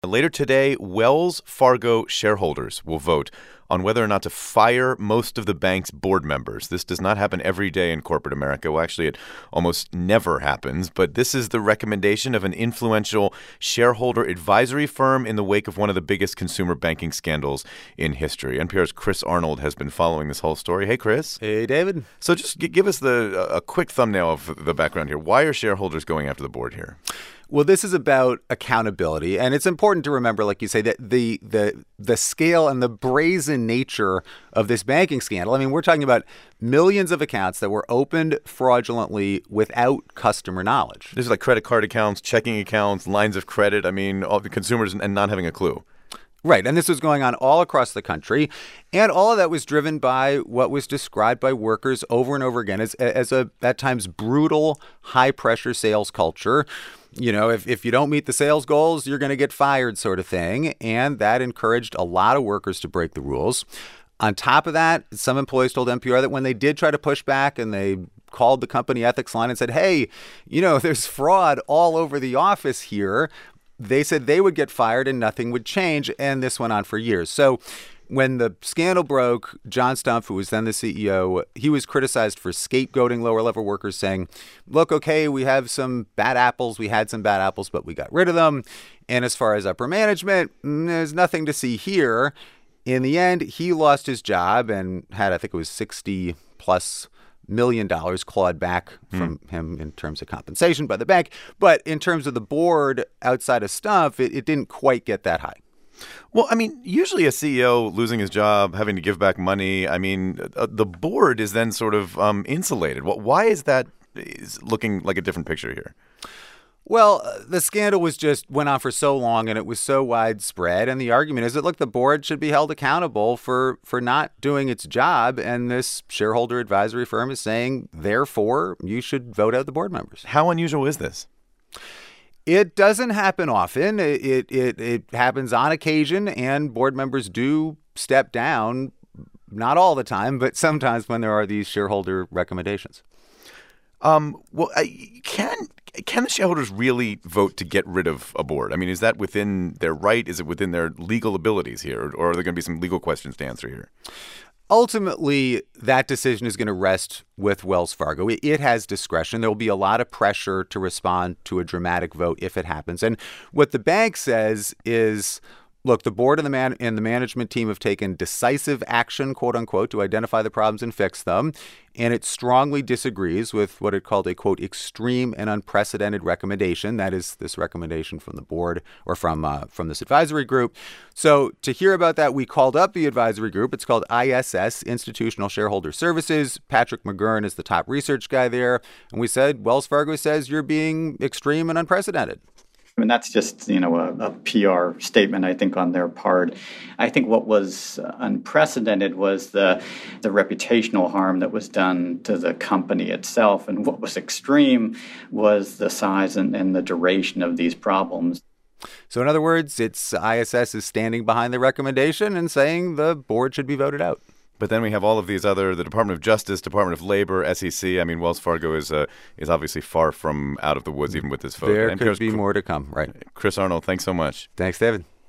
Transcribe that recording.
Later today, Wells Fargo shareholders will vote on whether or not to fire most of the bank's board members. This does not happen every day in corporate America. Well, actually, it almost never happens. But this is the recommendation of an influential shareholder advisory firm in the wake of one of the biggest consumer banking scandals in history. NPR's Chris Arnold has been following this whole story. Hey, Chris. Hey, David. So just give us a quick thumbnail of the background here. Why are shareholders going after the board here? Well, this is about accountability, and it's important to remember, like you say, that the scale and the brazen nature of this banking scandal. I mean, we're talking about millions of accounts that were opened fraudulently without customer knowledge. This is like credit card accounts, checking accounts, lines of credit. I mean, all the consumers and not having a clue. Right, and this was going on all across the country, and all of that was driven by what was described by workers over and over again as a, at times, brutal, high-pressure sales culture. You know, if you don't meet the sales goals, you're going to get fired sort of thing, and that encouraged a lot of workers to break the rules. On top of that, some employees told NPR that when they did try to push back and they called the company ethics line and said, hey, you know, there's fraud all over the office here, they said they would get fired and nothing would change, and this went on for years. So when the scandal broke, John Stumpf, who was then the CEO, he was criticized for scapegoating lower-level workers, saying, look, okay, we have some bad apples. We had some bad apples, but we got rid of them. And as far as upper management, there's nothing to see here. In the end, he lost his job and had, I think it was $60+ million clawed back from him in terms of compensation by the bank. But in terms of the board outside of Stumpf, it didn't quite get that high. Well, I mean, usually a CEO losing his job, having to give back money, I mean, the board is then sort of insulated. Why is that looking like a different picture here? Well, the scandal went on for so long and it was so widespread. And the argument is that, look, the board should be held accountable for not doing its job. And this shareholder advisory firm is saying, therefore, you should vote out the board members. How unusual is this? It doesn't happen often. It happens on occasion, and board members do step down, not all the time, but sometimes when there are these shareholder recommendations. Can the shareholders really vote to get rid of a board? I mean, is that within their right? Is it within their legal abilities here? Or are there going to be some legal questions to answer here? Ultimately, that decision is going to rest with Wells Fargo. It has discretion. There will be a lot of pressure to respond to a dramatic vote if it happens. And what the bank says is, look, the board and the management team have taken decisive action, quote unquote, to identify the problems and fix them. And it strongly disagrees with what it called a, quote, extreme and unprecedented recommendation. That is this recommendation from the board or from this advisory group. So to hear about that, we called up the advisory group. It's called ISS, Institutional Shareholder Services. Patrick McGurn is the top research guy there. And we said, Wells Fargo says you're being extreme and unprecedented. I mean, that's just, a PR statement, I think, on their part. I think what was unprecedented was the reputational harm that was done to the company itself. And what was extreme was the size and the duration of these problems. So in other words, it's ISS is standing behind the recommendation and saying the board should be voted out. But then we have all of these the Department of Justice, Department of Labor, SEC. I mean, Wells Fargo is obviously far from out of the woods even with this vote. There could be more to come, right? Chris Arnold, thanks so much. Thanks, David.